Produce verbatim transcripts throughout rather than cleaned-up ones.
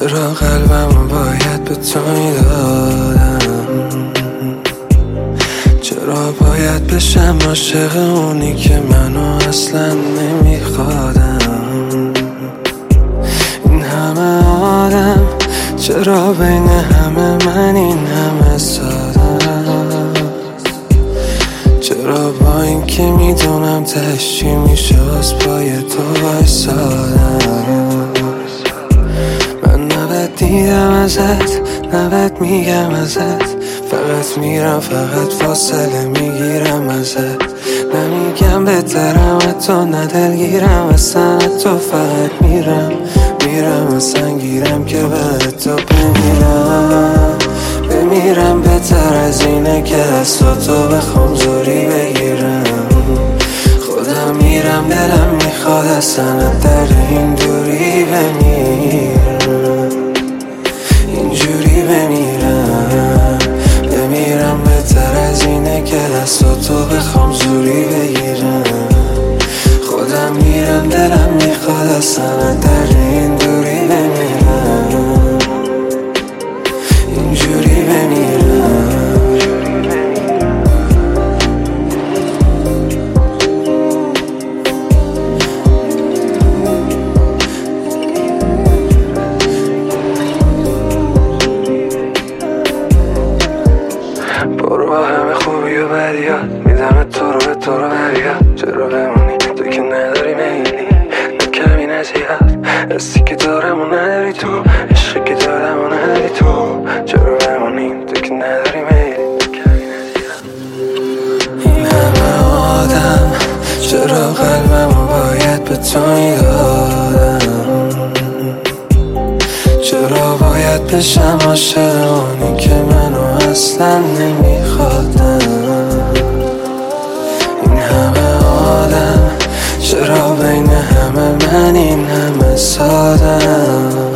چرا قلبمو باید به تو میدادم؟ چرا باید بشم عاشق اونی که منو اصلا نمیخوادم؟ این همه آدم چرا بین همه من این همه سادم؟ چرا با این که میدونم تهش چی میشه از پای تو وایسادم؟ من نباید دیدم ازت، نباید میگم ازت، فقط میرم فقط فاصله میگیرم ازت. نمیگم بهترم تو ندلگیرم اصلا تو، فقط میرم میرم اصلا گیرم که به تو بمیرم بمیرم. بهتر از اینه که دستا تو بخوام زوری بگیرم. خودم میرم دلم میخواد اصلا در این دوری بمیرم، اینجوری بمیرم بمیرم. بهتر از اینه که دستا تو بخوام زوری بگیرم. خودم میرم دلم میخواد اصلا در این دوری بمیرم، اینجوری بمیرم. برو با همه خوبی و بدیات میدم تو رو به تو رو بریاد. چرا بمونی تو که نداری میلی، نه کمی نزیاد. حسی که دارم و نداری تو، عشقی که دارم و نداری تو. چرا بمونی تو که نداری میلی. این همه آدم چرا قلبمو باید به تو میدادم؟ چرا باید بشم عاشق اونی که منو اصلا نمیخوادم؟ این همه آدم چرا بین همه من این همه سادم؟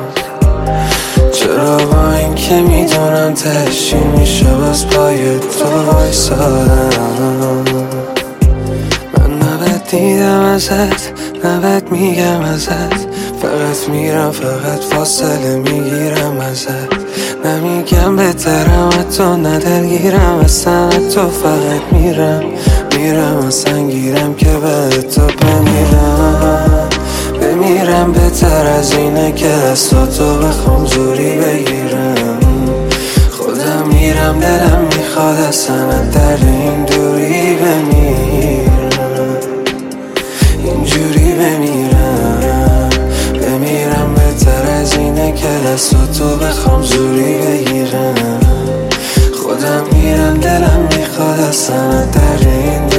چرا با این که میدونم تهش چی میشه باز پای تو وایسادم؟ من نباید دیدم ازت، نباید میگم ازت، فقط میرم فقط فاصله میگیرم ازت. نمیگم بهترم تو ندلگیرم اصلا تو، فقط میرم میرم اصلا گیرم که به تو بمیرم بمیرم. بهتر از اینه که دستا تو بخوام زوری بگیرم. خودم میرم دلم میخواد اصلا در این دوری بمیرم، اینجوری بمیرم بمیرم. بهتر از اینه که دستا تو بخوام زوری بگیرم. خودم میرم دلم میخواد اصلا در این